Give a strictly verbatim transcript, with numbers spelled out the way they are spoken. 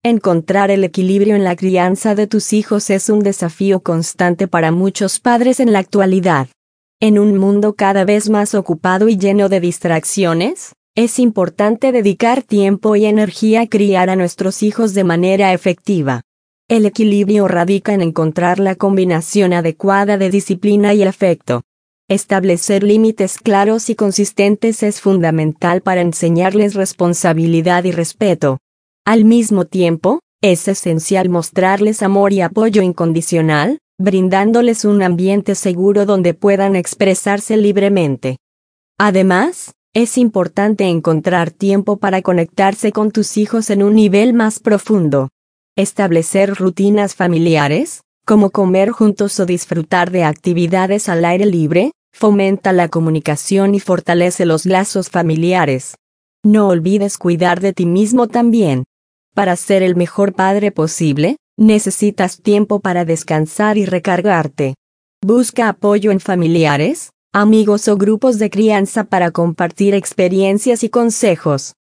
Encontrar el equilibrio en la crianza de tus hijos es un desafío constante para muchos padres en la actualidad. En un mundo cada vez más ocupado y lleno de distracciones, es importante dedicar tiempo y energía a criar a nuestros hijos de manera efectiva. El equilibrio radica en encontrar la combinación adecuada de disciplina y afecto. Establecer límites claros y consistentes es fundamental para enseñarles responsabilidad y respeto. Al mismo tiempo, es esencial mostrarles amor y apoyo incondicional, brindándoles un ambiente seguro donde puedan expresarse libremente. Además, es importante encontrar tiempo para conectarse con tus hijos en un nivel más profundo. Establecer rutinas familiares, como comer juntos o disfrutar de actividades al aire libre, fomenta la comunicación y fortalece los lazos familiares. No olvides cuidar de ti mismo también. Para ser el mejor padre posible, necesitas tiempo para descansar y recargarte. Busca apoyo en familiares, amigos o grupos de crianza para compartir experiencias y consejos.